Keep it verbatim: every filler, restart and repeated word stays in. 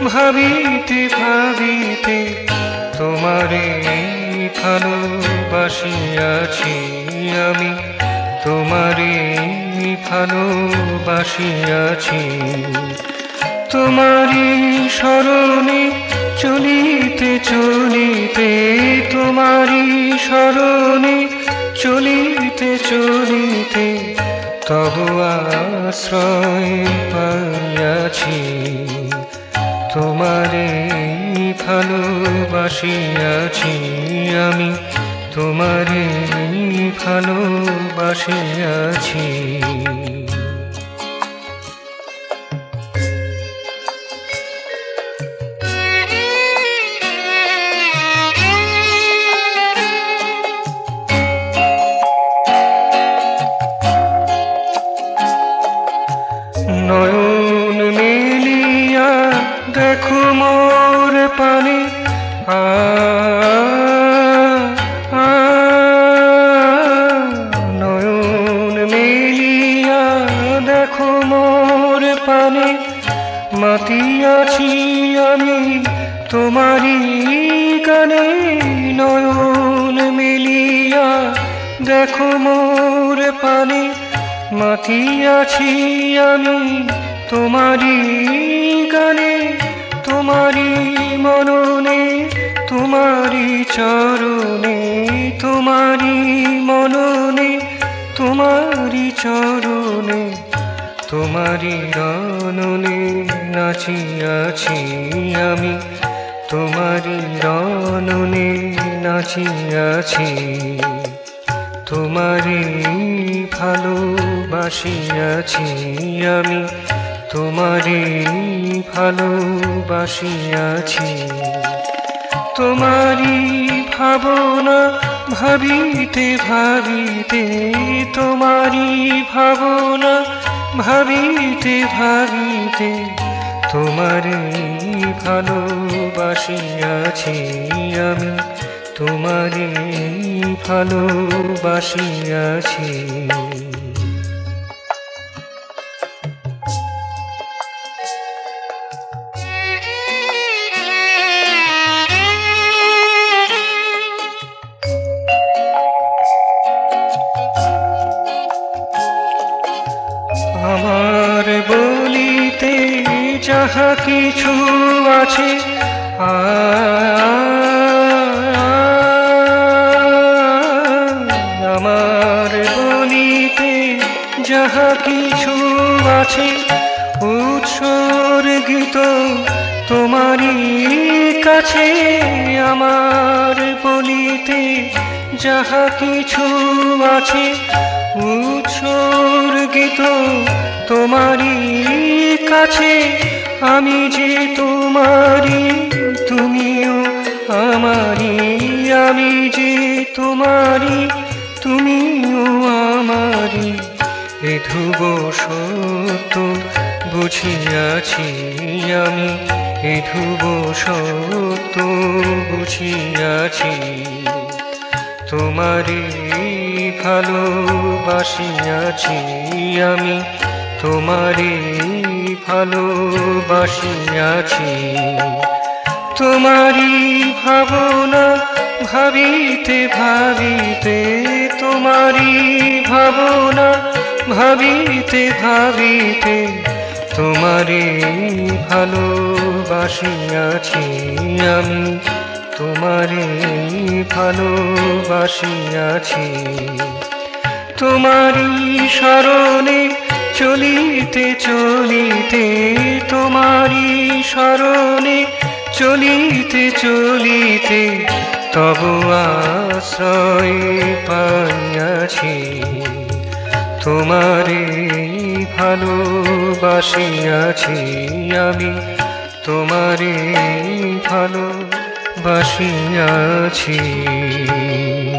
ভাবিতে ভাবিতে তোমারে ভালোবাসিয়াছি আমি, তোমারে ভালোবাসিয়াছি। তোমারি স্মরণে চলিতে চলিতে, তোমারি স্মরণে চলিতে চলিতে তবু আশ্রয় পাইয়াছি। তোমারে ভালোবাসিয়াছি আমি, তোমারে ভালোবাসিয়াছি। নয়ন মেলিয়া দেখো মোর পানে, আ নয়ন মেলিয়া দেখো মোর পানে, মাতিয়াছি আমি তোমারি গানে। নয়ন মেলিয়া দেখো মোর পানে, মাতিয়াছি আমি তোমারি গানে। তোমারি মননে তোমারি চরণে, তোমারি মননে তোমারি চরণে, তোমারি রণনে নাচিয়াছি আমি, তোমারি রণনে নাচিয়াছি। তোমারে ভালোবাসিয়াছি আমি, তোমারে ভালোবাসিয়াছি। তোমারি ভাবনা ভাবিতে ভাবিতে, তোমারি ভাবনা ভাবিতে ভাবিতে তোমারে ভালোবাসিয়াছি আমি, তোমারে ভালোবাসিয়াছি। আমার বলিতে যাহা কিছু আছে, আ আমার বলিতে যাহা কিছু আছে, উৎসর্গিত তোমারি কাছে। আমার বলিতে যাহা কিছু আছে, উৎসর্গিত তোমারি কাছে। আমি যে তোমারি, তুমিও আমারি, আমি যে তোমারি, তুমিও আমারি। এ ধ্রুব সত্য বুঝিয়াছি আমি, এ ধ্রুব সত্য বুঝিয়াছি। তোমারে ভালোবাসিয়াছি আমি, তোমারে ভালোবাসিয়াছি। তোমারি ভাবনা ভাবিতে ভাবিতে, তোমারি ভাবনা ভাবিতে ভাবিতে তোমারে ভালোবাসিয়াছি আমি, তোমারে ভালোবাসিয়াছি। তোমারি স্মরণে চলিতে চলিতে, তোমারি স্মরণে চলিতে চলিতে তবু আশ্রয় পাইয়াছি। তোমারে ভালোবাসিয়াছি আমি, তোমারে ভালোবাসিয়াছি।